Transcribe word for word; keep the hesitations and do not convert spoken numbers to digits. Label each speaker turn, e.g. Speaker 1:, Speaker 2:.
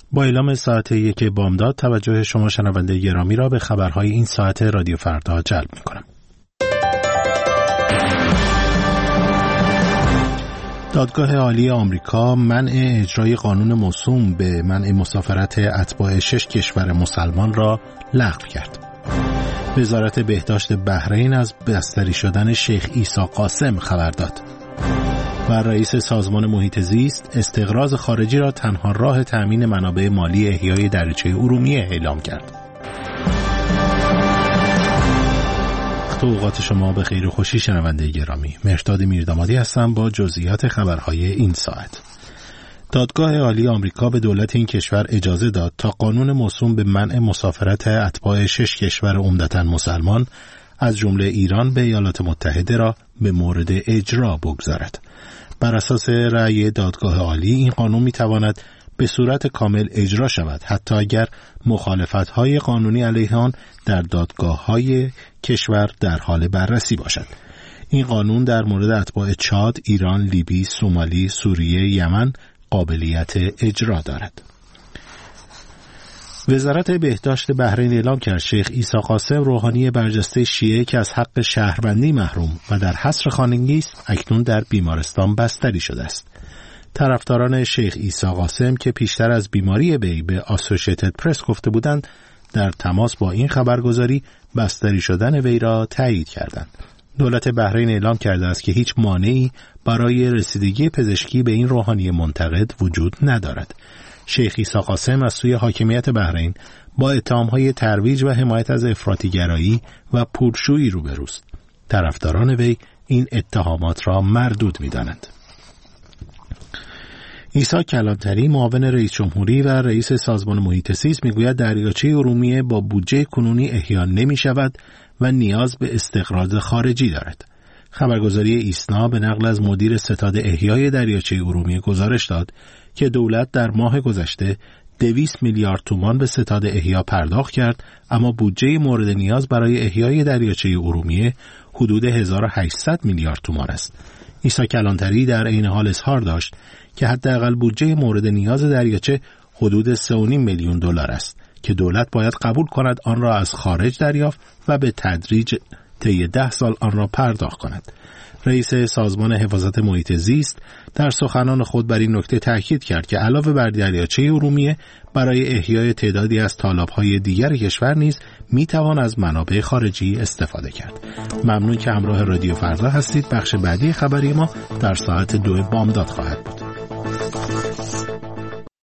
Speaker 1: با اعلام ساعت یک بامداد توجه شما شنونده گرامی را به خبرهای این ساعت رادیو فردا جلب می‌کنم. دادگاه عالی آمریکا منع اجرای قانون موسوم به منع مسافرت اتباع شش کشور مسلمان را لغو کرد. وزارت بهداشت بحرین از بستری شدن شیخ عیسی قاسم خبر داد. و رئیس سازمان محیط زیست استقراض خارجی را تنها راه تأمین منابع مالی احیای دریاچه ارومیه اعلام کرد. اوقات شما به خیر و خوشی شنونده گرامی. مهرداد میردامادی هستم با جزئیات خبرهای این ساعت. دادگاه عالی آمریکا به دولت این کشور اجازه داد تا قانون موسوم به منع مسافرت اتباع شش کشور عمدتاً مسلمان از جمله ایران به ایالات متحده را به مورد اجرا بگذارد. بر اساس رأی دادگاه عالی این قانون میتواند به صورت کامل اجرا شود حتی اگر مخالفت‌های قانونی علیه آن در دادگاه‌های کشور در حال بررسی باشد. این قانون در مورد اتباع چاد، ایران، لیبی، سومالی، سوریه، یمن قابلیت اجرا دارد. وزارت بهداشت بحرین اعلام کرد شیخ عیسی قاسم روحانی برجسته شیعه که از حق شهروندی محروم و در حصر خانگی است اکنون در بیمارستان بستری شده است. طرفداران شیخ عیسی قاسم که پیشتر از بیماری وی به آسوشیتد پرس گفته بودند در تماس با این خبرگزاری بستری شدن وی را تایید کردند. دولت بحرین اعلام کرده است که هیچ مانعی برای رسیدگی پزشکی به این روحانی منتقد وجود ندارد. شیخ عیسی قاسم از سوی حاکمیت بحرین با اتهام‌های ترویج و حمایت از افراطی‌گرایی و پولشویی روبروست. طرفداران وی این اتهامات را مردود می‌دانند. عیسی کلانتری معاون رئیس جمهوری و رئیس سازمان محیط زیست میگوید دریاچه ارومیه با بودجه کنونی احیا نمی شود و نیاز به استقراض خارجی دارد. خبرگزاری ایسنا به نقل از مدیر ستاد احیای دریاچه ارومیه گزارش داد که دولت در ماه گذشته دویست میلیارد تومان به ستاد احیا پرداخت کرد اما بودجه مورد نیاز برای احیای دریاچه ارومیه حدود هزار و هشتصد میلیارد تومان است. عیسی کلانتری در عین حال اظهار داشت که حداقل بودجه مورد نیاز دریاچه حدود سه و نیم میلیون دلار است که دولت باید قبول کند آن را از خارج دریافت و به تدریج طی ده سال آن را پرداخت کند. رئیس سازمان حفاظت محیط زیست در سخنان خود بر این نکته تاکید کرد که علاوه بر دریاچه ارومیه برای احیای تعدادی از تالاب‌های دیگر کشور نیز میتوان از منابع خارجی استفاده کرد. ممنون که همراه رادیو فردا هستید. بخش بعدی خبری ما در ساعت دو بامداد خواهد بود.